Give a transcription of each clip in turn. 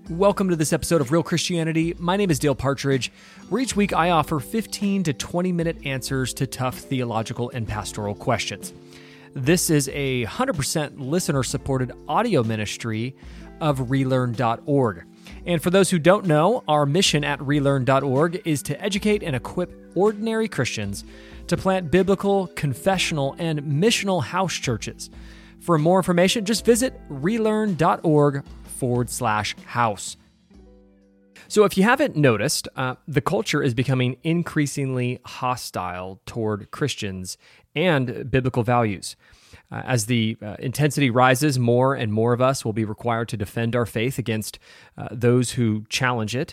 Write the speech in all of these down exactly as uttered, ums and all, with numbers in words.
Welcome to this episode of Real Christianity. My name is Dale Partridge, where each week I offer fifteen to twenty minute answers to tough theological and pastoral questions. This is a one hundred percent listener-supported audio ministry of relearn dot org. And for those who don't know, our mission at relearn dot org is to educate and equip ordinary Christians to plant biblical, confessional, and missional house churches. For more information, just visit relearn dot org forward slash house. So if you haven't noticed, uh, the culture is becoming increasingly hostile toward Christians and biblical values. Uh, as the uh, intensity rises, more and more of us will be required to defend our faith against uh, those who challenge it.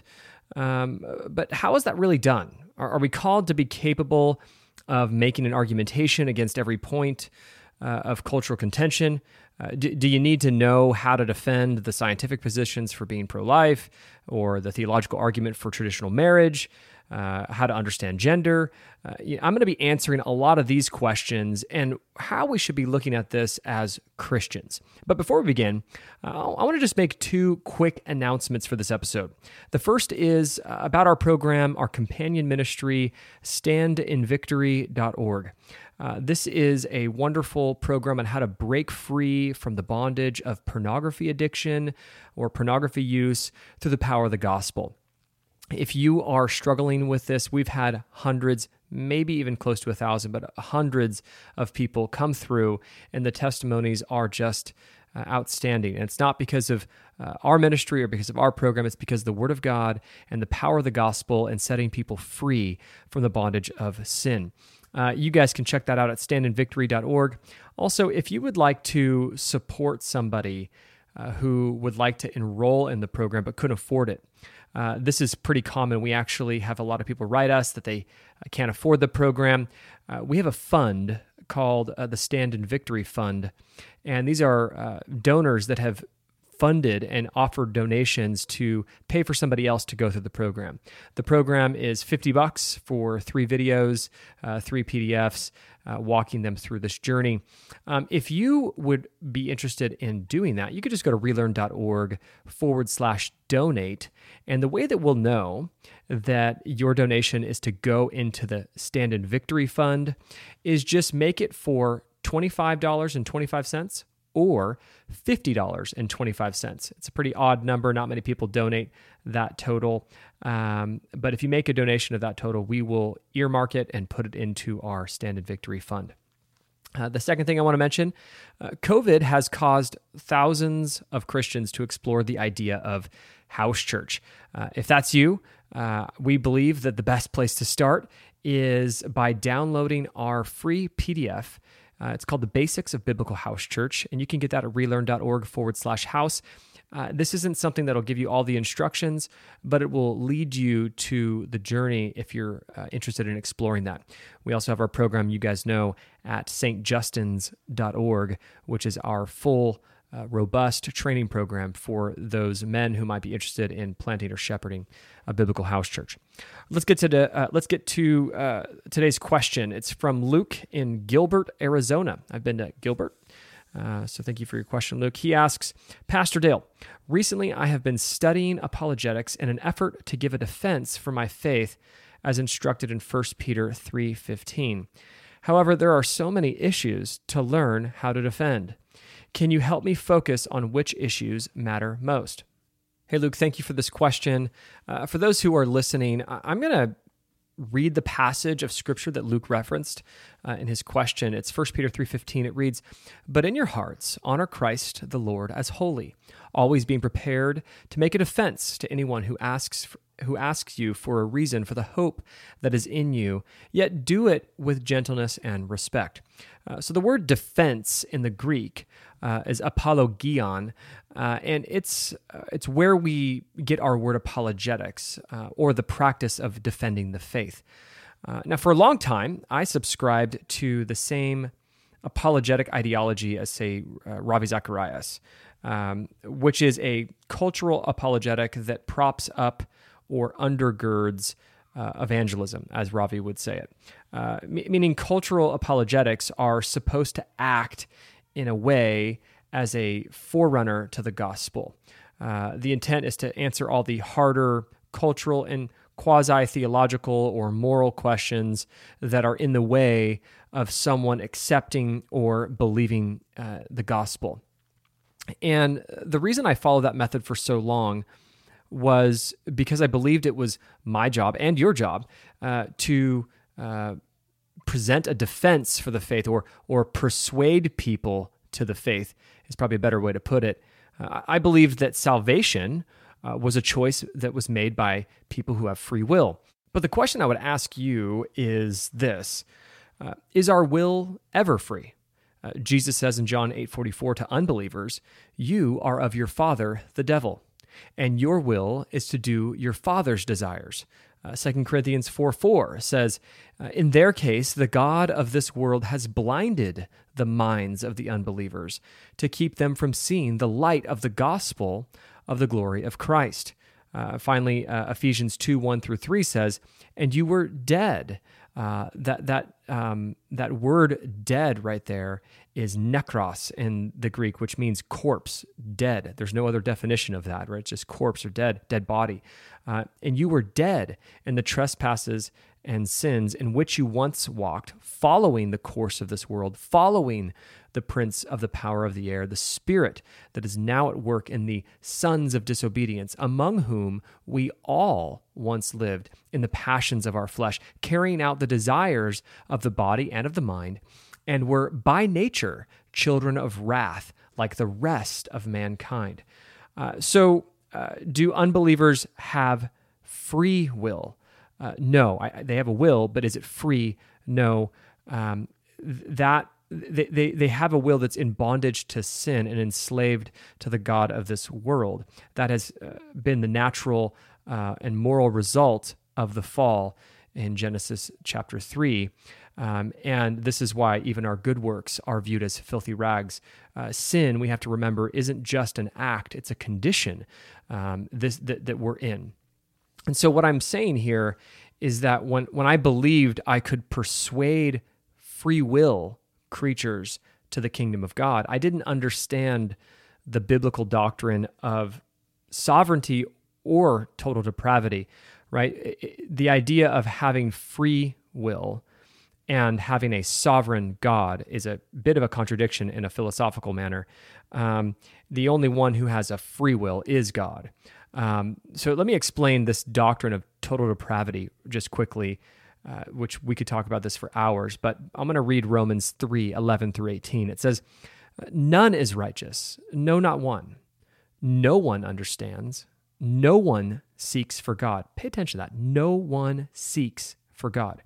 Um, but how is that really done? Are, are we called to be capable of making an argumentation against every point uh, of cultural contention? Uh, do, do you need to know how to defend the scientific positions for being pro-life, or the theological argument for traditional marriage, uh, how to understand gender? Uh, I'm going to be answering a lot of these questions and how we should be looking at this as Christians. But before we begin, uh, I want to just make two quick announcements for this episode. The first is uh, about our program, our companion ministry, stand in victory dot org. Uh, this is a wonderful program on how to break free from the bondage of pornography addiction or pornography use through the power of the gospel. If you are struggling with this, we've had hundreds, maybe even close to a thousand, but hundreds of people come through, and the testimonies are just uh, outstanding. And it's not because of uh, our ministry or because of our program, it's because of the Word of God and the power of the gospel and setting people free from the bondage of sin. Uh, you guys can check that out at stand in victory dot org. Also, if you would like to support somebody uh, who would like to enroll in the program but couldn't afford it, uh, this is pretty common. We actually have a lot of people write us that they uh, can't afford the program. Uh, we have a fund called uh, the Stand in Victory Fund, and these are uh, donors that have funded and offered donations to pay for somebody else to go through the program. The program is fifty bucks for three videos, uh, three P D Fs, uh, walking them through this journey. Um, if you would be interested in doing that, you could just go to relearn dot org forward slash donate. And the way that we'll know that your donation is to go into the Stand in Victory Fund is just make it for twenty-five dollars and twenty-five cents or fifty dollars and twenty-five cents. It's a pretty odd number. Not many people donate that total. Um, but if you make a donation of that total, we will earmark it and put it into our Stand in Victory Fund. Uh, the second thing I want to mention, uh, COVID has caused thousands of Christians to explore the idea of house church. Uh, if that's you, uh, we believe that the best place to start is by downloading our free P D F. Uh, it's called The Basics of Biblical House Church, and you can get that at relearn dot org forward slash house. Uh, this isn't something that'll give you all the instructions, but it will lead you to the journey if you're uh, interested in exploring that. We also have our program, you guys know, at s t justins dot org, which is our full, uh, robust training program for those men who might be interested in planting or shepherding a biblical house church. Let's get to the, uh, let's get to uh, today's question. It's from Luke in Gilbert, Arizona. I've been to Gilbert, uh, so thank you for your question, Luke. He asks, Pastor Dale, recently I have been studying apologetics in an effort to give a defense for my faith as instructed in First Peter three fifteen. However, there are so many issues to learn how to defend. Can you help me focus on which issues matter most? Hey, Luke, thank you for this question. Uh, for those who are listening, I'm going to read the passage of Scripture that Luke referenced uh, in his question. It's First Peter three fifteen. It reads, "But in your hearts, honor Christ the Lord as holy, always being prepared to make a defense to anyone who asks for, who asks you for a reason for the hope that is in you, yet do it with gentleness and respect." Uh, so the word defense in the Greek uh, is apologion, uh, and it's uh, it's where we get our word apologetics, uh, or the practice of defending the faith. Uh, now, for a long time, I subscribed to the same apologetic ideology as, say, uh, Ravi Zacharias, um, which is a cultural apologetic that props up or undergirds uh, evangelism, as Ravi would say it. Uh, m- meaning cultural apologetics are supposed to act in a way as a forerunner to the gospel. Uh, the intent is to answer all the harder cultural and quasi-theological or moral questions that are in the way of someone accepting or believing uh, the gospel. And the reason I followed that method for so long was because I believed it was my job and your job uh, to uh, present a defense for the faith, or or persuade people to the faith is probably a better way to put it. Uh, I believed that salvation uh, was a choice that was made by people who have free will. But the question I would ask you is this: uh, is our will ever free? Uh, Jesus says in John eight forty-four to unbelievers, "You are of your father, the devil, and your will is to do your father's desires." Uh, Second Corinthians four four says, uh, "In their case, the God of this world has blinded the minds of the unbelievers to keep them from seeing the light of the gospel of the glory of Christ." Uh, finally, uh, Ephesians two one through three says, "And you were dead." Uh, that that um, that word "dead" right there is nekros in the Greek, which means corpse, dead. There's no other definition of that, right? It's just corpse or dead, dead body. Uh, and you were dead in the trespasses and sins in which you once walked, following the course of this world, following the prince of the power of the air, the spirit that is now at work in the sons of disobedience, among whom we all once lived in the passions of our flesh, carrying out the desires of the body and of the mind, and were by nature children of wrath, like the rest of mankind. Uh, so, uh, do unbelievers have free will? Uh, no, I, they have a will, but is it free? No. Um, that they, they they have a will that's in bondage to sin and enslaved to the god of this world. That has uh, been the natural uh, and moral result of the fall in Genesis chapter three. Um, and this is why even our good works are viewed as filthy rags. Uh, sin, we have to remember, isn't just an act, it's a condition um, this that, that we're in. And so what I'm saying here is that when, when I believed I could persuade free will creatures to the kingdom of God, I didn't understand the biblical doctrine of sovereignty or total depravity, right? The idea of having free will and having a sovereign God is a bit of a contradiction in a philosophical manner. Um, the only one who has a free will is God. Um, so let me explain this doctrine of total depravity just quickly, uh, which we could talk about this for hours, but I'm going to read Romans three eleven through eighteen. It says, "None is righteous, no, not one. No one understands. No one seeks for God." Pay attention to that. No one seeks for God.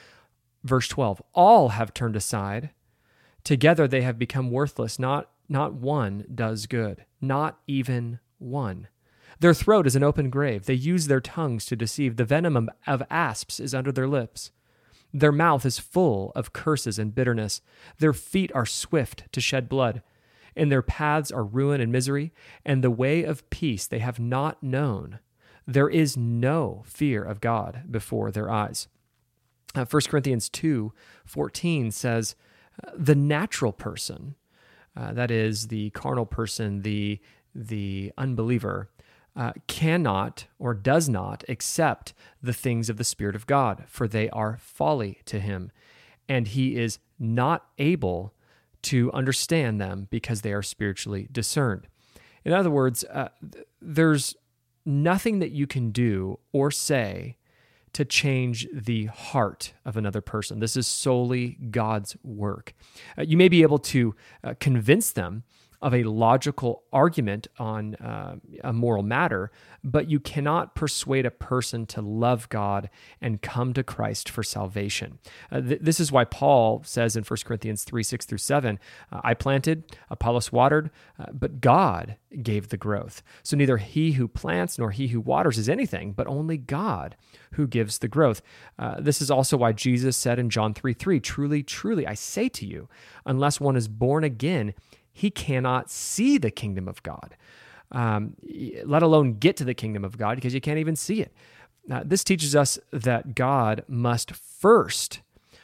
Verse twelve, "All have turned aside. Together they have become worthless. Not, not one does good, not even one. Their throat is an open grave. They use their tongues to deceive. The venom of asps is under their lips. Their mouth is full of curses and bitterness. Their feet are swift to shed blood. In their paths are ruin and misery, and the way of peace they have not known. There is no fear of God before their eyes." Uh, First Corinthians two fourteen says, "The natural person," uh, that is the carnal person, the, the unbeliever, uh, cannot or does not accept the things of the Spirit of God, for they are folly to him, and he is not able to understand them because they are spiritually discerned. In other words, uh, th- there's nothing that you can do or say to change the heart of another person. This is solely God's work. Uh, you may be able to uh, convince them of a logical argument on uh, a moral matter, but you cannot persuade a person to love God and come to Christ for salvation. Uh, th- this is why Paul says in First Corinthians three, six through seven, uh, "I planted, Apollos watered, uh, but God gave the growth. So neither he who plants nor he who waters is anything, but only God who gives the growth." Uh, this is also why Jesus said in John three three, "Truly, truly, I say to you, unless one is born again, he cannot see the kingdom of God," um, let alone get to the kingdom of God, because you can't even see it. Uh, this teaches us that God must first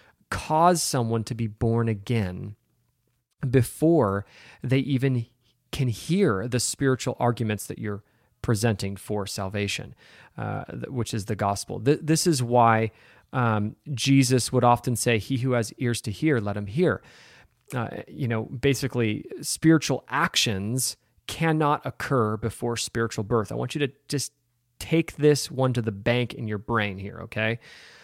cause someone to be born again before they even can hear the spiritual arguments that you're presenting for salvation, uh, which is the gospel. Th- this is why um, Jesus would often say, "He who has ears to hear, let him hear." Uh, you know, basically, spiritual actions cannot occur before spiritual birth. I want you to just take this one to the bank in your brain here, okay?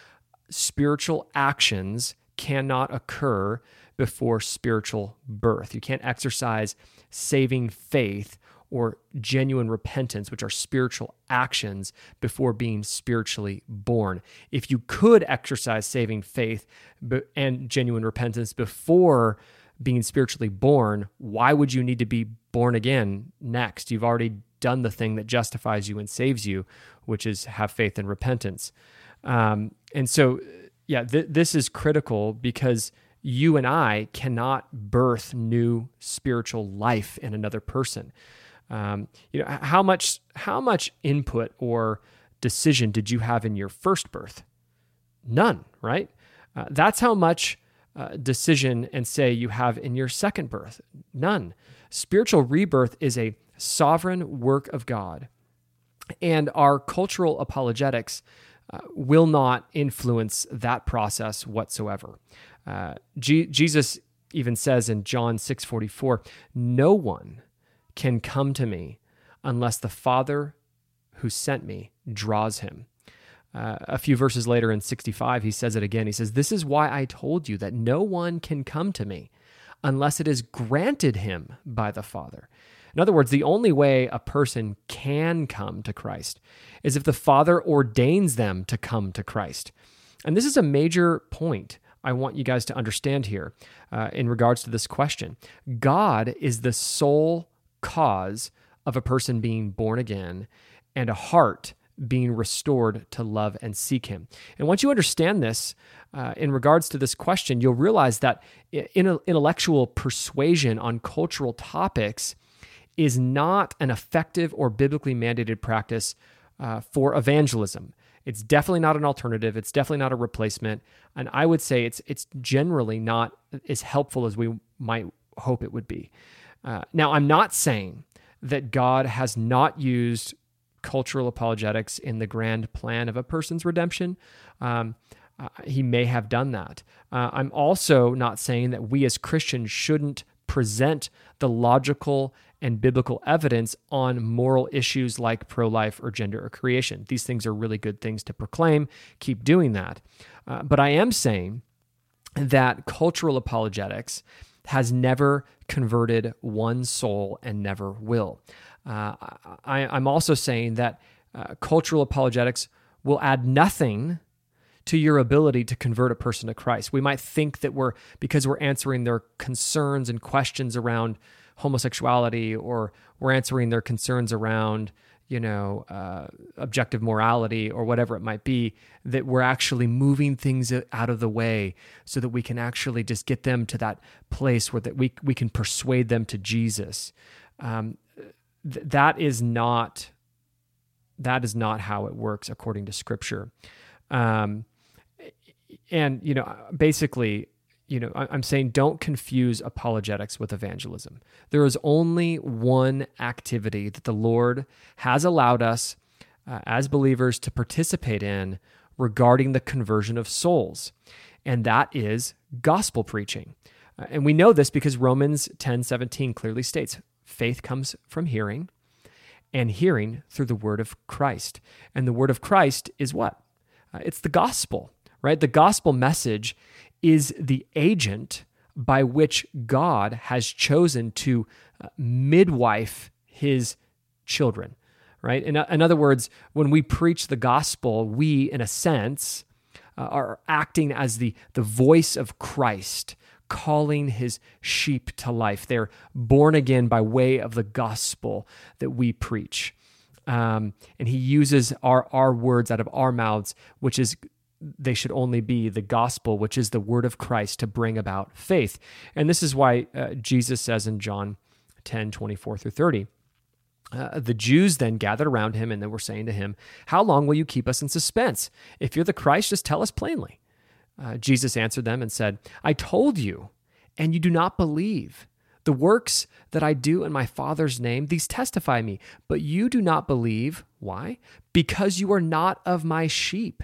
Spiritual actions cannot occur before spiritual birth. You can't exercise saving faith or genuine repentance, which are spiritual actions, before being spiritually born. If you could exercise saving faith and genuine repentance before being spiritually born, why would you need to be born again next? You've already done the thing that justifies you and saves you, which is have faith and repentance. Um, and so, yeah, th- this is critical because you and I cannot birth new spiritual life in another person. Um, you know, how much how much input or decision did you have in your first birth? None, right? Uh, that's how much uh, decision and say you have in your second birth. None. Spiritual rebirth is a sovereign work of God, and our cultural apologetics uh, will not influence that process whatsoever. Uh, G- Jesus even says in John six forty-four, "No one can come to me unless the Father who sent me draws him." Uh, a few verses later in sixty-five, he says it again. He says, "This is why I told you that no one can come to me unless it is granted him by the Father." In other words, the only way a person can come to Christ is if the Father ordains them to come to Christ. And this is a major point I want you guys to understand here uh, in regards to this question. God is the sole cause of a person being born again and a heart being restored to love and seek him. And once you understand this, uh, in regards to this question, you'll realize that in- intellectual persuasion on cultural topics is not an effective or biblically mandated practice uh, for evangelism. It's definitely not an alternative. It's definitely not a replacement. And I would say it's it's generally not as helpful as we might hope it would be. Uh, now, I'm not saying that God has not used cultural apologetics in the grand plan of a person's redemption. Um, uh, he may have done that. Uh, I'm also not saying that we as Christians shouldn't present the logical and biblical evidence on moral issues like pro-life or gender or creation. These things are really good things to proclaim. Keep doing that. Uh, but I am saying that cultural apologetics has never converted one soul and never will. Uh, I, I'm also saying that uh, cultural apologetics will add nothing to your ability to convert a person to Christ. We might think that we're, because we're answering their concerns and questions around homosexuality, or we're answering their concerns around, you know, uh, objective morality or whatever it might be, that we're actually moving things out of the way so that we can actually just get them to that place where that we we can persuade them to Jesus. Um, th- that is not that is not how it works according to Scripture. Um, and you know, basically, you know, I'm saying don't confuse apologetics with evangelism. There is only one activity that the Lord has allowed us uh, as believers to participate in regarding the conversion of souls, and that is gospel preaching. Uh, and we know this because Romans ten seventeen clearly states, faith comes from hearing, and hearing through the word of Christ. And the word of Christ is what? Uh, it's the gospel, right? The gospel message is the agent by which God has chosen to uh, midwife his children, right? In, in other words, when we preach the gospel, we, in a sense, uh, are acting as the, the voice of Christ, calling his sheep to life. They're born again by way of the gospel that we preach. Um, and he uses our, our words out of our mouths, which is they should only be the gospel, which is the word of Christ, to bring about faith. And this is why uh, Jesus says in John ten, twenty-four through thirty, uh, the Jews then gathered around him and they were saying to him, "How long will you keep us in suspense? If you're the Christ, just tell us plainly." Uh, Jesus answered them and said, "I told you, and you do not believe. The works that I do in my Father's name, these testify me, but you do not believe. Why? Because you are not of my sheep.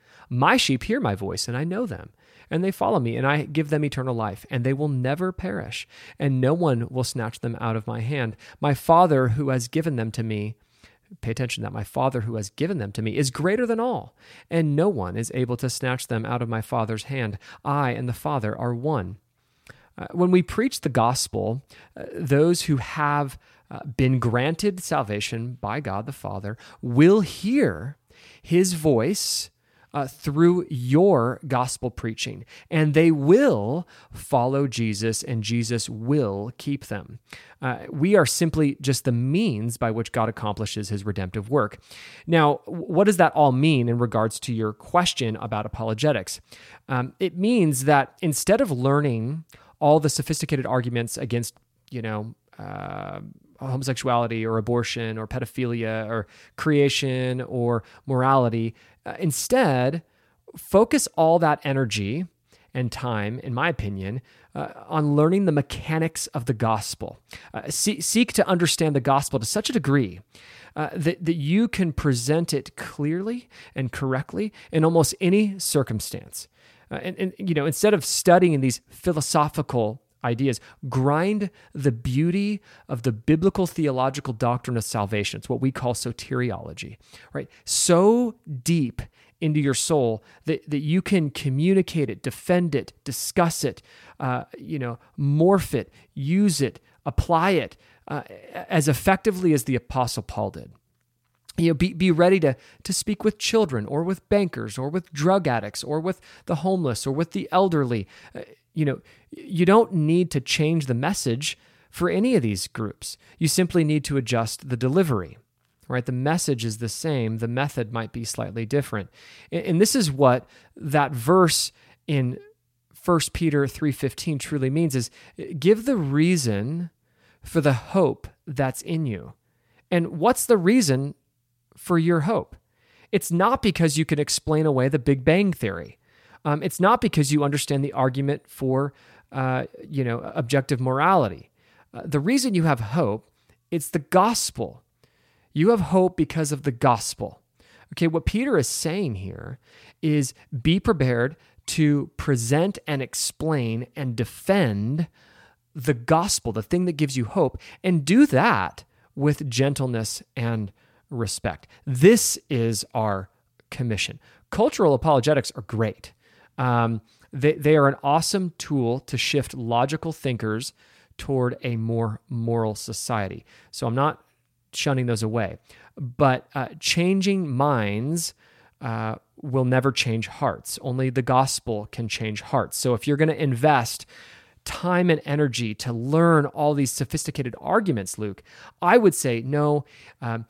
My sheep hear my voice, and I know them, and they follow me, and I give them eternal life, and they will never perish, and no one will snatch them out of my hand. My Father who has given them to me, pay attention to that, my Father who has given them to me is greater than all, and no one is able to snatch them out of my Father's hand. I and the Father are one. Uh, when we preach the gospel, uh, those who have uh, been granted salvation by God the Father will hear his voice Uh, through your gospel preaching, and they will follow Jesus, and Jesus will keep them. Uh, we are simply just the means by which God accomplishes his redemptive work. Now, what does that all mean in regards to your question about apologetics? Um, it means that instead of learning all the sophisticated arguments against, you know, uh, homosexuality or abortion or pedophilia or creation or morality, uh, instead, focus all that energy and time, in my opinion, uh, on learning the mechanics of the gospel. Uh, see, seek to understand the gospel to such a degree uh, that, that you can present it clearly and correctly in almost any circumstance. Uh, and, and, you know, instead of studying these philosophical ideas, grind the beauty of the biblical theological doctrine of salvation. It's what we call soteriology, right? So deep into your soul that, that you can communicate it, defend it, discuss it, uh, you know, morph it, use it, apply it uh, as effectively as the Apostle Paul did. You know, be, be ready to, to speak with children or with bankers or with drug addicts or with the homeless or with the elderly. Uh, you know, you don't need to change the message for any of these groups. You simply need to adjust the delivery, right? The message is the same. The method might be slightly different. And, and this is what that verse in First Peter three fifteen truly means is give the reason for the hope that's in you. And what's the reason for your hope? It's not because you can explain away the Big Bang Theory. Um, it's not because you understand the argument for, uh, you know, objective morality. Uh, the reason you have hope, it's the gospel. You have hope because of the gospel. Okay, what Peter is saying here is be prepared to present and explain and defend the gospel, the thing that gives you hope, and do that with gentleness and respect. This is our commission. Cultural apologetics are great. Um, they, they are an awesome tool to shift logical thinkers toward a more moral society. So I'm not shunning those away, but uh, changing minds uh, will never change hearts. Only the gospel can change hearts. So if you're going to invest time and energy to learn all these sophisticated arguments, Luke, I would say no. Um,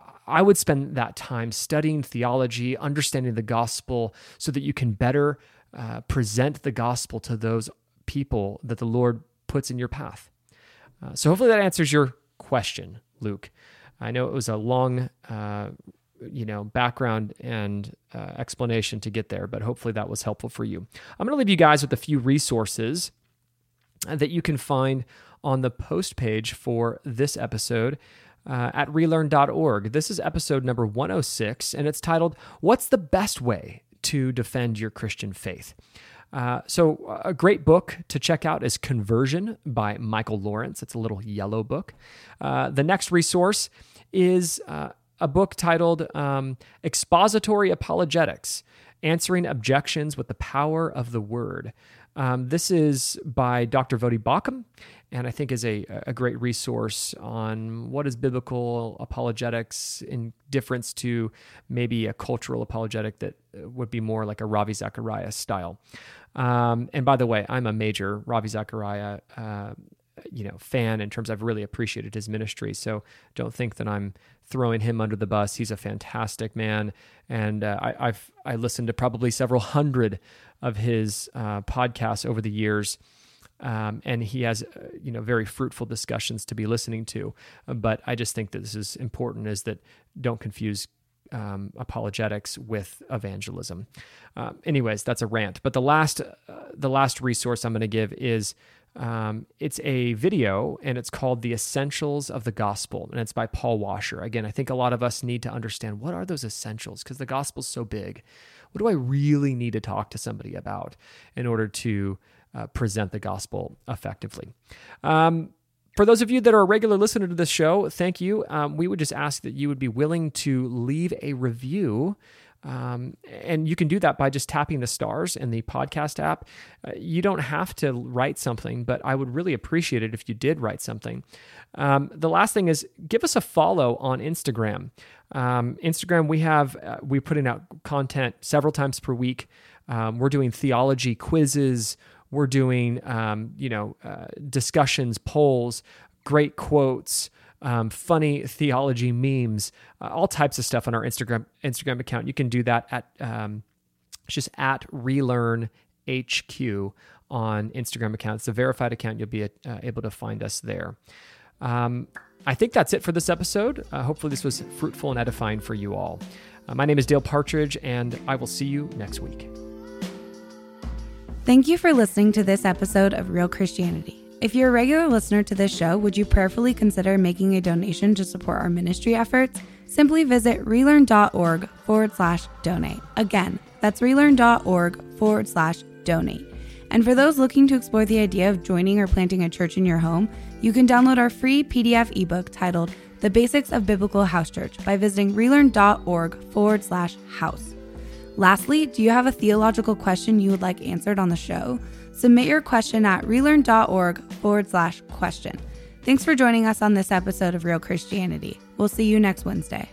I would spend that time studying theology, understanding the gospel, so that you can better uh, present the gospel to those people that the Lord puts in your path. Uh, so hopefully that answers your question, Luke. I know it was a long, uh, you know, background and uh, explanation to get there, but hopefully that was helpful for you. I'm going to leave you guys with a few resources that you can find on the post page for this episode uh, at relearn dot org. This is episode number one oh six, and it's titled, What's the Best Way to Defend Your Christian Faith? Uh, so a great book to check out is Conversion by Michael Lawrence. It's a little yellow book. Uh, the next resource is uh, a book titled um, Expository Apologetics, Answering Objections with the Power of the Word. Um, this is by Doctor Voddie Baucham, and I think is a, a great resource on what is biblical apologetics in difference to maybe a cultural apologetic that would be more like a Ravi Zacharias style. Um, and by the way, I'm a major Ravi Zacharias uh, you know, fan in terms of I've really appreciated his ministry. So don't think that I'm throwing him under the bus. He's a fantastic man. And uh, I, I've I listened to probably several hundred of his uh, podcasts over the years. Um, and he has, uh, you know, very fruitful discussions to be listening to. Uh, but I just think that this is important, is that don't confuse um, apologetics with evangelism. Uh, anyways, that's a rant. But the last, uh, the last resource I'm going to give is Um, it's a video, and it's called The Essentials of the Gospel, and it's by Paul Washer. Again, I think a lot of us need to understand, what are those essentials? Because the gospel's so big. What do I really need to talk to somebody about in order to uh, present the gospel effectively? Um, For those of you that are a regular listener to this show, thank you. Um, we would just ask that you would be willing to leave a review. Um, and you can do that by just tapping the stars in the podcast app. Uh, you don't have to write something, but I would really appreciate it if you did write something. Um, the last thing is, give us a follow on Instagram. Um, Instagram, we have, uh, we're putting out content several times per week. Um, we're doing theology quizzes. We're doing, um, you know, uh, discussions, polls, great quotes, um, funny theology memes, uh, all types of stuff on our Instagram Instagram account. You can do that at um, it's just at Relearn H Q on Instagram account. It's a verified account. You'll be uh, able to find us there. Um, I think that's it for this episode. Uh, hopefully, this was fruitful and edifying for you all. Uh, my name is Dale Partridge, and I will see you next week. Thank you for listening to this episode of Real Christianity. If you're a regular listener to this show, would you prayerfully consider making a donation to support our ministry efforts? Simply visit relearn.org forward slash donate. Again, that's relearn.org forward slash donate. And for those looking to explore the idea of joining or planting a church in your home, you can download our free P D F ebook titled The Basics of Biblical House Church by visiting relearn.org forward slash house. Lastly, do you have a theological question you would like answered on the show? Submit your question at relearn.org forward slash question. Thanks for joining us on this episode of Real Christianity. We'll see you next Wednesday.